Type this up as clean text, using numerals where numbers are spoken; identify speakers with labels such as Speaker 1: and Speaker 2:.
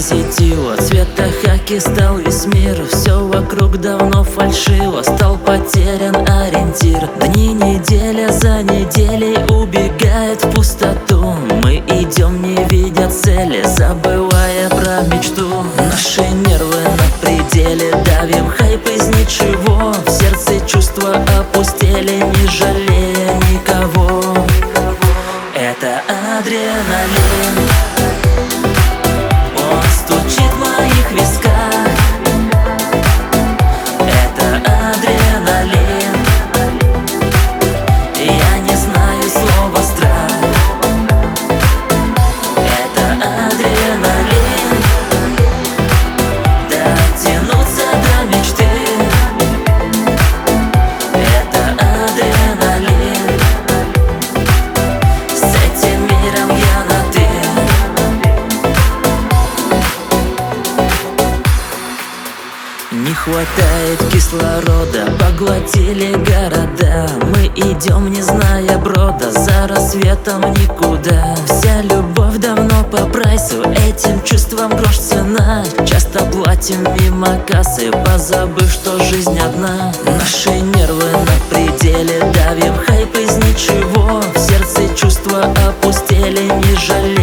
Speaker 1: позитива. Цвета хаки стал весь мир. Все вокруг давно фальшиво. Стал потерян ориентир. Дни, неделя за неделей убегает в пустоту. Мы идем, не видя цели, забывая про мечту. Наши нервы на пределе, давим хайп из ничего. В сердце чувства опустели, не жалея никого. Это адреналин, он стучит в моих висках. Это адреналин, я не знаю слова страх. Это адреналин, дотянуться до мечты. Это адреналин, с этим миром я на «ты». Не хватает кислорода, поглотили города. Мы идем, не зная брода, за рассветом никуда. Вся любовь давно по прайсу, этим чувствам грош цена. Часто платим мимо кассы, позабыв, что жизнь одна. Наши нервы на пределе, давим хайп из ничего. В сердце чувства опустели, не жалея